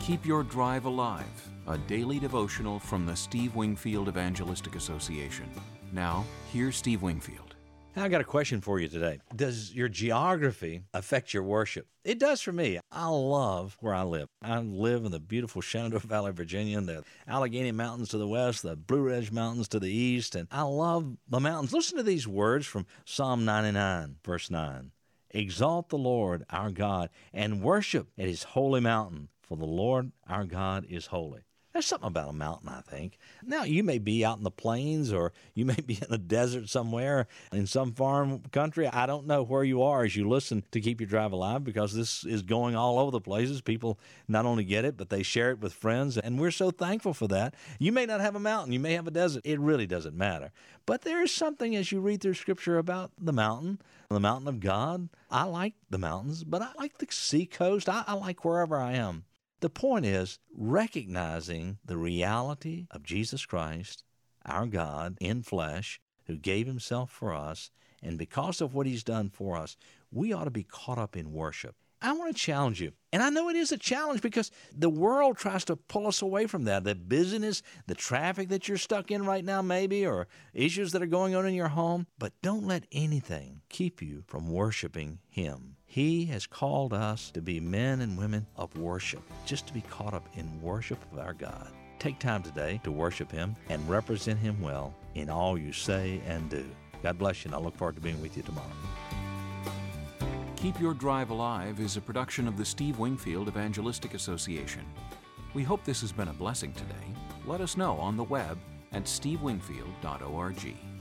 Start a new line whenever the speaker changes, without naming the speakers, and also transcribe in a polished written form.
Keep Your Drive Alive, a daily devotional from the Steve Wingfield Evangelistic Association. Now, here's Steve Wingfield.
I got a question for you today. Does your geography affect your worship? It does for me. I love where I live. I live in the beautiful Shenandoah Valley, Virginia, and the Allegheny Mountains to the west, the Blue Ridge Mountains to the east, and I love the mountains. Listen to these words from Psalm 99, verse 9. Exalt the Lord our God and worship at His holy mountain, for the Lord our God is holy. There's something about a mountain, I think. Now, you may be out in the plains or you may be in a desert somewhere in some foreign country. I don't know where you are as you listen to Keep Your Drive Alive, because this is going all over the places. People not only get it, but they share it with friends, and we're so thankful for that. You may not have a mountain. You may have a desert. It really doesn't matter. But there is something as you read through Scripture about the mountain of God. I like the mountains, but I like the seacoast. I like wherever I am. The point is recognizing the reality of Jesus Christ, our God in flesh, who gave Himself for us, and because of what He's done for us, we ought to be caught up in worship. I want to challenge you, and I know it is a challenge because the world tries to pull us away from that. The busyness, the traffic that you're stuck in right now maybe, or issues that are going on in your home, but don't let anything keep you from worshiping Him. He has called us to be men and women of worship, just to be caught up in worship of our God. Take time today to worship Him and represent Him well in all you say and do. God bless you, and I look forward to being with you tomorrow.
Keep Your Drive Alive is a production of the Steve Wingfield Evangelistic Association. We hope this has been a blessing today. Let us know on the web at stevewingfield.org.